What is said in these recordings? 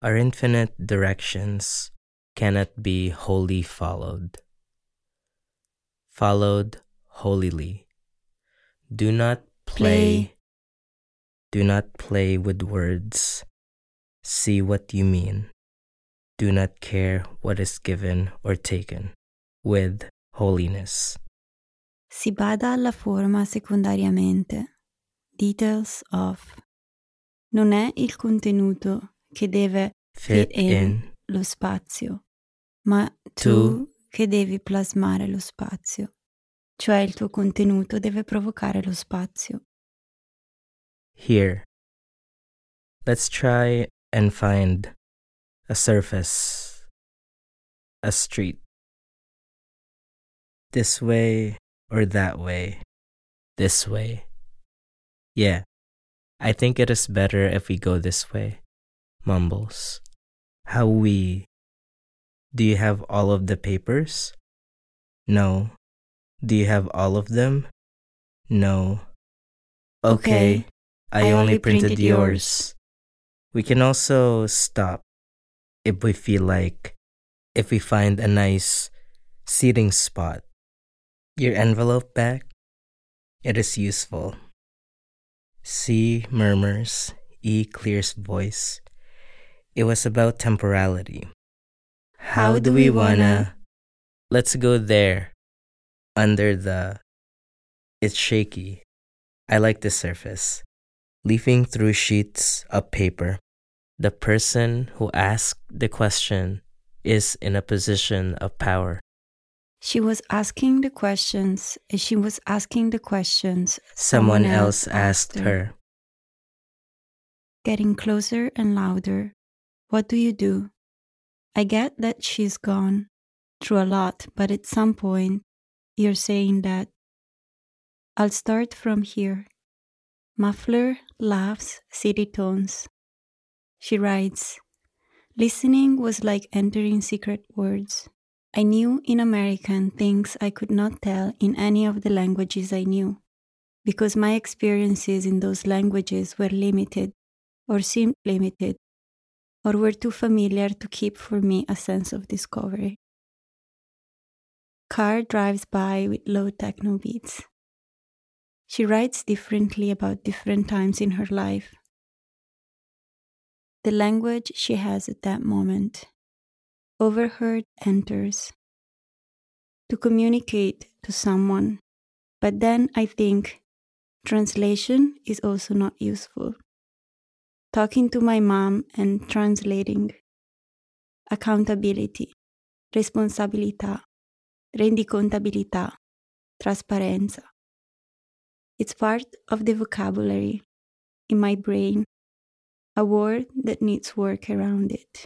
Our infinite directions cannot be wholly followed. Followed holily. Do not play. Do not play with words. See what you mean. Do not care what is given or taken with holiness. Si bada alla forma secondariamente. Details of. Non è il contenuto che deve fit in lo spazio, ma tu che devi plasmare lo spazio. Cioè il tuo contenuto deve provocare lo spazio. Here. Let's try and find a surface, a street. This way or that way. This way. Yeah, I think it is better if we go this way. Mumbles. How we? Do you have all of the papers? No. Do you have all of them? No. Okay. I only printed yours. We can also stop if we feel like, if we find a nice seating spot. Your envelope back? It is useful. C murmurs, E clears voice. It was about temporality. How do we wanna? Let's go there. Under the... It's shaky. I like the surface. Leafing through sheets of paper. The person who asked the question is in a position of power. She was asking the questions. As she was asking the questions, someone else asked her. Getting closer and louder. What do you do? I get that she's gone through a lot, but at some point, you're saying that. I'll start from here. Muffler laughs city tones. She writes, listening was like entering secret words. I knew in American things I could not tell in any of the languages I knew, because my experiences in those languages were limited, or seemed limited, or were too familiar to keep for me a sense of discovery. Car drives by with low techno beats. She writes differently about different times in her life. The language she has at that moment. Overheard enters. To communicate to someone. But then I think translation is also not useful. Talking to my mom and translating. Accountability. Responsabilità. Rendicontabilità. Trasparenza. It's part of the vocabulary in my brain, a word that needs work around it.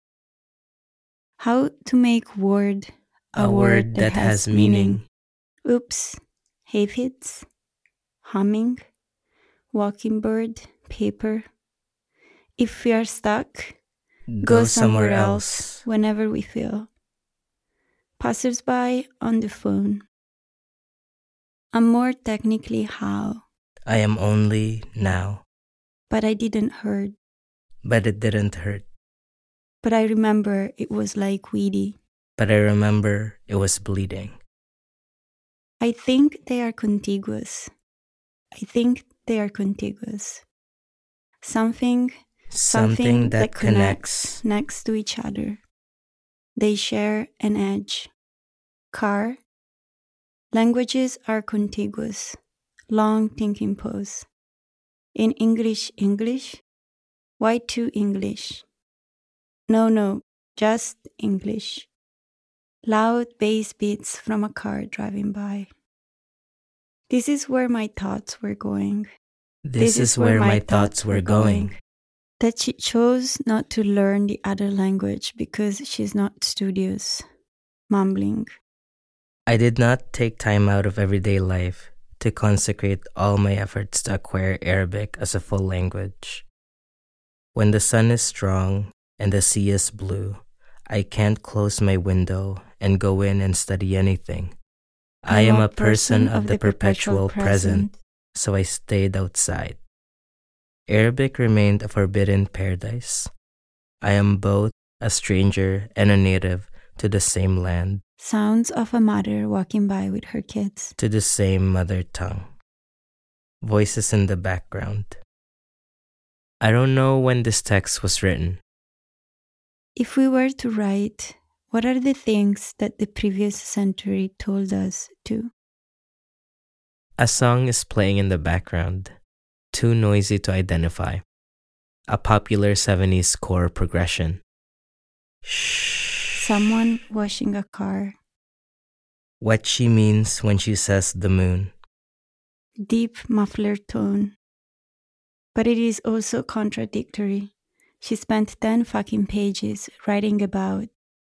How to make word a word that has meaning. Oops, aphids, humming, walking bird, paper. If we are stuck, go somewhere else whenever we feel. Passersby on the phone. I'm more technically how. I am only now. But I didn't hurt. But it didn't hurt. But I remember it was like weedy. But I remember it was bleeding. I think they are contiguous. Something that connects next to each other. They share an edge. Car. Languages are contiguous. Long thinking pause. In English. Why too English? No, just English. Loud bass beats from a car driving by. This is where my thoughts were going. That she chose not to learn the other language because she's not studious. Mumbling. I did not take time out of everyday life to consecrate all my efforts to acquire Arabic as a full language. When the sun is strong and the sea is blue, I can't close my window and go in and study anything. I am a person of the perpetual present, so I stayed outside. Arabic remained a forbidden paradise. I am both a stranger and a native to the same land, Sounds of a mother walking by with her kids. to the same mother tongue. Voices in the background. I don't know when this text was written. If we were to write, what are the things that the previous century told us to? A song is playing in the background, too noisy to identify. A popular 70s chord progression. Shh. Someone washing a car. What she means when she says the moon. Deep muffler tone. But it is also contradictory. She spent 10 fucking pages writing about.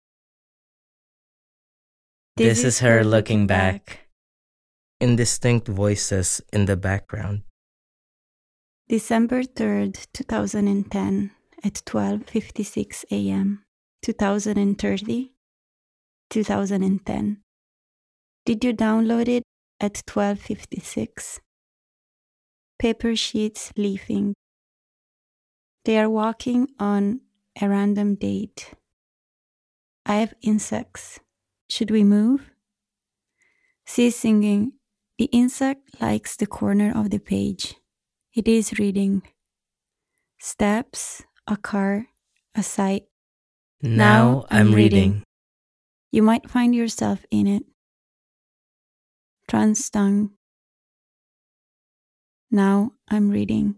This is her looking back. Indistinct voices in the background. December 3rd, 2010 at 12:56 a.m. 2030, 2010. Did you download it at 12:56? Paper sheets leafing. They are walking on a random date. I have insects. Should we move? She's singing. The insect likes the corner of the page. It is reading. Steps, a car, a site. Now I'm reading. You might find yourself in it. Transtung. Now I'm reading.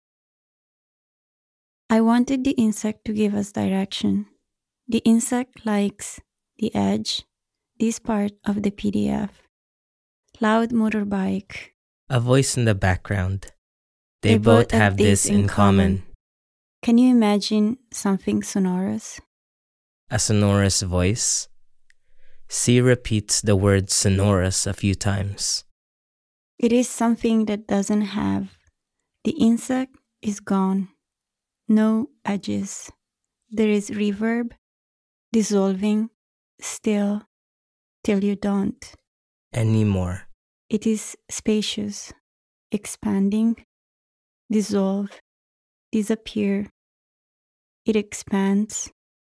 I wanted the insect to give us direction. The insect likes the edge, this part of the PDF. Loud motorbike. A voice in the background. They both have this in common. Can you imagine something sonorous? A sonorous voice. C repeats the word sonorous a few times. It is something that doesn't have. The insect is gone. No edges. There is reverb, dissolving, still, till you don't. Anymore. It is spacious, expanding, dissolve, disappear. It expands,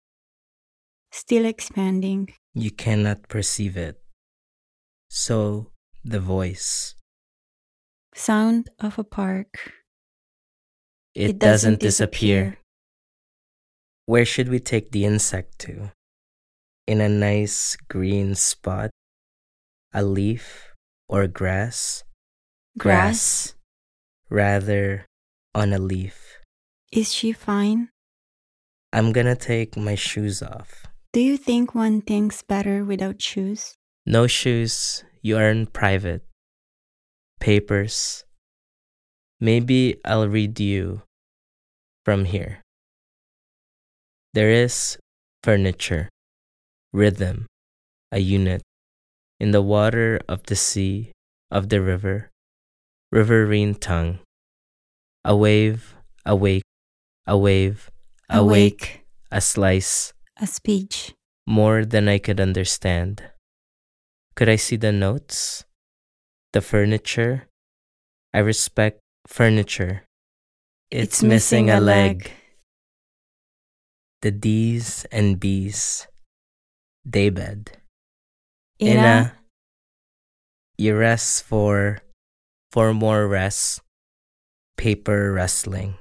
still expanding. You cannot perceive it. So, the voice. Sound of a park. It doesn't disappear. Where should we take the insect to? In a nice green spot? A leaf or grass? Grass. Rather, on a leaf. Is she fine? I'm gonna take my shoes off. Do you think one thinks better without shoes? No shoes, you are in private. Papers. Maybe I'll read you from here. There is furniture, rhythm, a unit, in the water of the sea, of the river, riverine tongue. A wave, awake, a wave, awake, a slice, A speech. more than I could understand. Could I see the notes? The furniture? I respect furniture. It's missing a leg. The D's and B's. Daybed. Ina. You rest for more rest. Paper wrestling.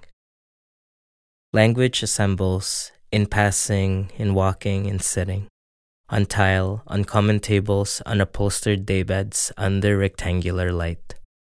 Language assembles in passing, in walking, in sitting. On tile, on common tables, on upholstered daybeds under rectangular light.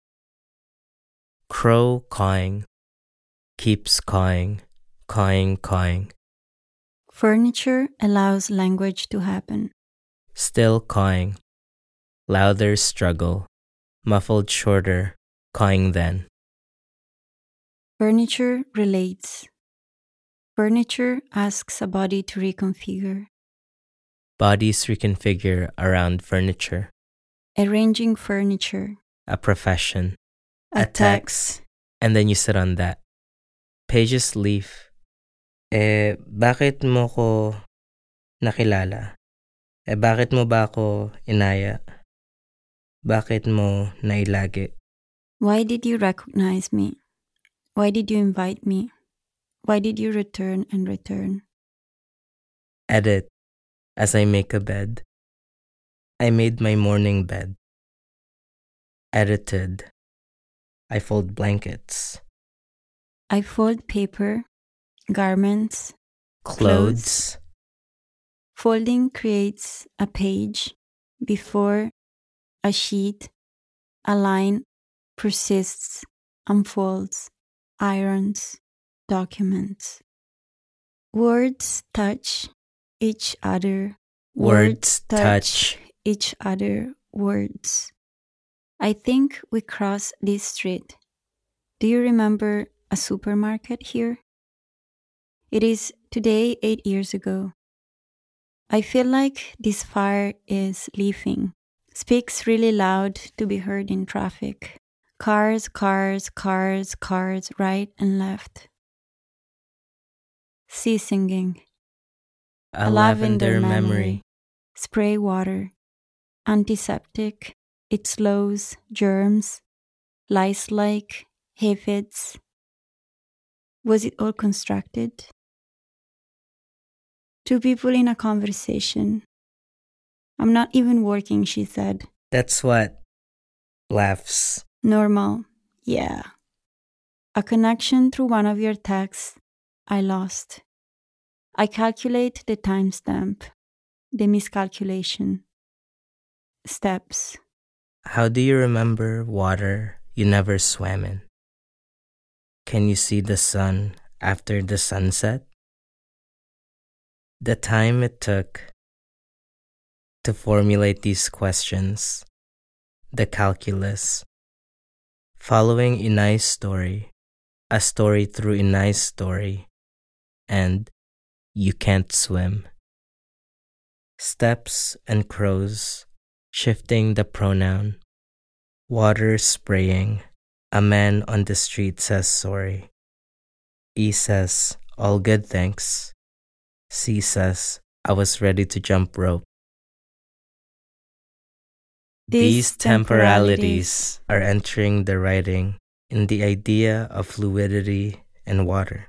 Crow cawing, keeps cawing, cawing. Furniture allows language to happen. Still cawing. Louder struggle, muffled shorter, cawing then. Furniture relates. Furniture asks a body to reconfigure. Bodies reconfigure around furniture. Arranging furniture. A profession. A text. And then you sit on that. Pages leaf. Bakit mo ko nakilala? Bakit mo ba ako inaya? Bakit mo nailagi? Why did you recognize me? Why did you invite me? Why did you return and return? Edit as I make a bed. I made my morning bed. Edited. I fold blankets. I fold paper, garments, Clothes. Folding creates a page before a sheet, a line persists, unfolds, irons, documents. Words touch each other. Words touch. Each other. Words. I think we crossed this street. Do you remember a supermarket here? It is today 8 years ago. I feel like this fire is leafing, speaks really loud to be heard in traffic. Cars, cars, cars, cars, right and left. Sea singing. A lavender memory. Spray water. Antiseptic. It slows germs. Lice-like. Aphids. Was it all constructed? Two people in a conversation. I'm not even working, she said. That's what? Laughs. Normal. Yeah. A connection through one of your texts. I lost. I calculate the timestamp. The miscalculation. Steps. How do you remember water you never swam in? Can you see the sun after the sunset? The time it took to formulate these questions, the calculus, following Inai's story, a story through Inai's story, and you can't swim. Steps and crows, shifting the pronoun, water spraying, a man on the street says sorry. E says, all good thanks. C says, I was ready to jump rope. These temporalities are entering the writing in the idea of fluidity and water.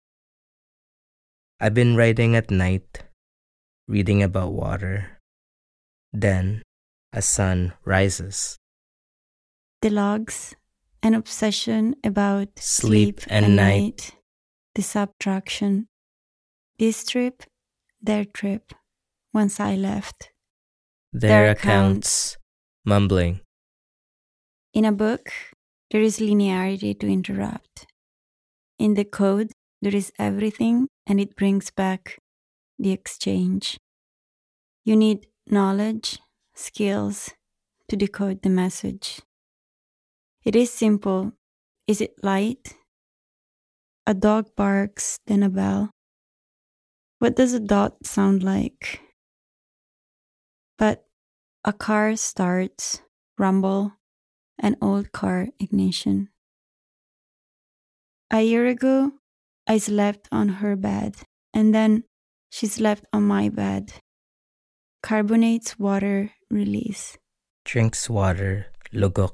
I've been writing at night, reading about water. Then, a sun rises. The logs, an obsession about Sleep and night. The subtraction. This trip, their trip, once I left. Their accounts, mumbling. In a book, there is linearity to interrupt. In the code, there is everything and it brings back the exchange. You need knowledge, skills to decode the message. It is simple. Is it light? A dog barks, then a bell. What does a dot sound like? But a car starts, rumble, an old car ignition. A year ago, I slept on her bed, and then she slept on my bed. Carbonates water release. Drinks water, lugok.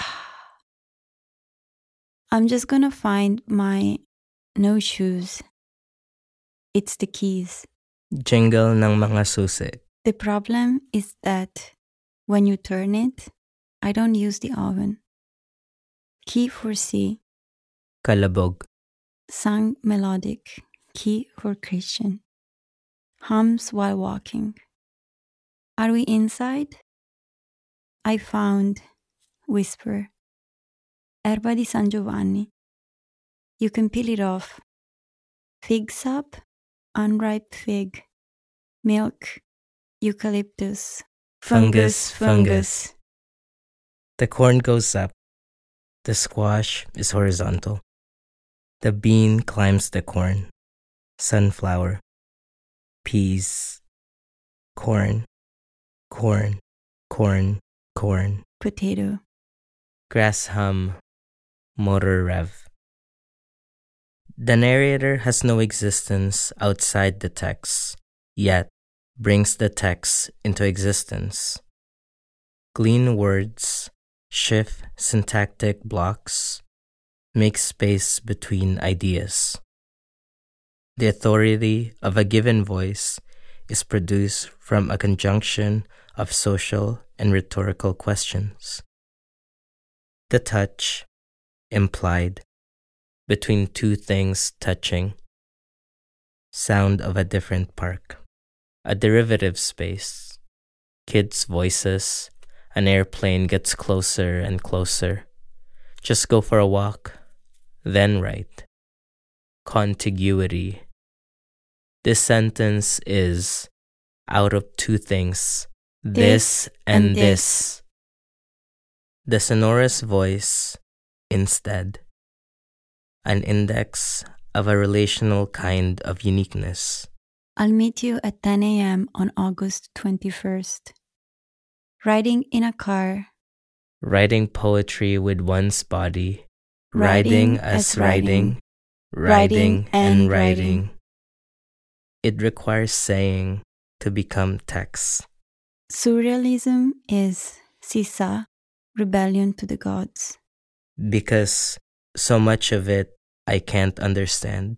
I'm just gonna find my no shoes. It's the keys. Jingle ng mga susi. The problem is that when you turn it, I don't use the oven. Key for C. Kalabog. Sung melodic. Key for Christian. Hums while walking. Are we inside? I found whisper. Erba di San Giovanni. You can peel it off. Fig sap, unripe fig. Milk, eucalyptus. Fungus. The corn goes up. The squash is horizontal. The bean climbs the corn. Sunflower. Peas. Corn. Potato. Grass hum. Motor rev. The narrator has no existence outside the text, yet brings the text into existence. Glean words, shift syntactic blocks, make space between ideas. The authority of a given voice is produced from a conjunction of social and rhetorical questions. The touch, implied, between two things touching, sound of a different park, a derivative space, kids' voices, an airplane gets closer and closer. Just go for a walk, then write. Contiguity. This sentence is out of two things, this and this. The sonorous voice, instead, an index of a relational kind of uniqueness. I'll meet you at 10 a.m. on August 21st. Riding in a car. Writing poetry with one's body. Riding as writing. Writing and writing. It requires saying to become text. Surrealism is sisa, rebellion to the gods. Because so much of it I can't understand.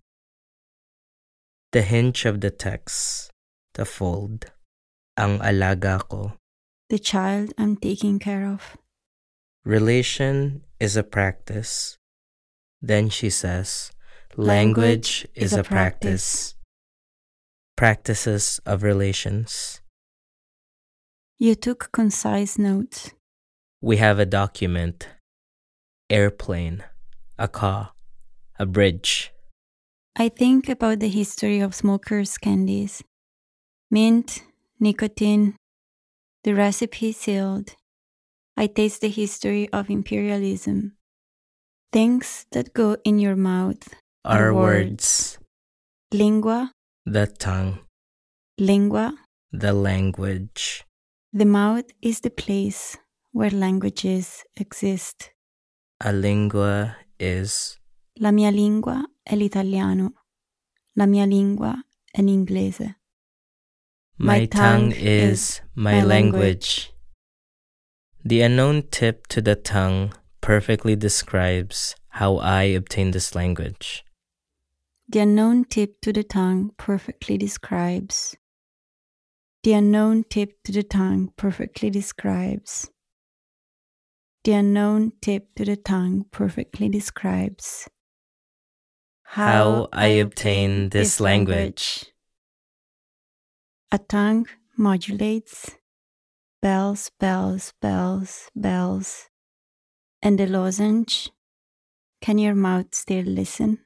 The hinge of the text, the fold, ang alaga ko. The child I'm taking care of. Relation is a practice. Then she says, language is a practice. Practices of relations. You took concise notes. We have a document. Airplane, a car, a bridge. I think about the history of smokers' candies. Mint, nicotine, the recipe sealed. I taste the history of imperialism. Things that go in your mouth are words. Lingua, the tongue. Lingua, the language. The mouth is the place where languages exist. A lingua is... La mia lingua è l'italiano. La mia lingua è l'inglese. My tongue is my language. The unknown tip to the tongue perfectly describes how I obtained this language. The unknown tip to the tongue perfectly describes. The unknown tip to the tongue perfectly describes. The unknown tip to the tongue perfectly describes how I obtained this language. A tongue modulates bells, bells, bells, bells. And the lozenge, can your mouth still listen?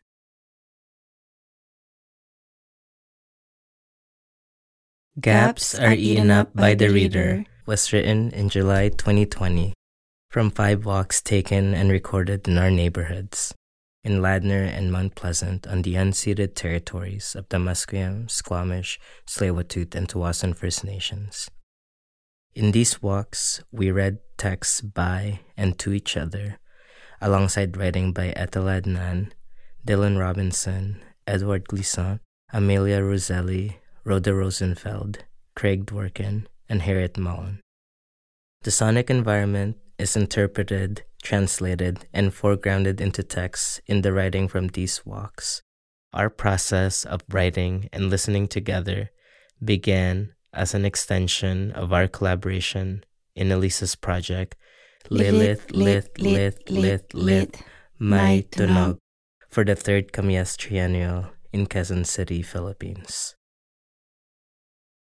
Gaps are eaten up by the reader was written in July 2020 from 5 walks taken and recorded in our neighborhoods in Ladner and Mount Pleasant on the unceded territories of the Musqueam, Squamish, Tsleil-Waututh, and Tawasan First Nations. In these walks, we read texts by and to each other, alongside writing by Ethel Adnan, Dylan Robinson, Edward Glissant, Amelia Roselli, Rhoda Rosenfeld, Craig Dworkin, and Harriet Mullen. The sonic environment is interpreted, translated, and foregrounded into text in the writing from these walks. Our process of writing and listening together began as an extension of our collaboration in Elisa's project, Lilith, May Tunog, for the 3rd Kamias Triennial in Quezon City, Philippines.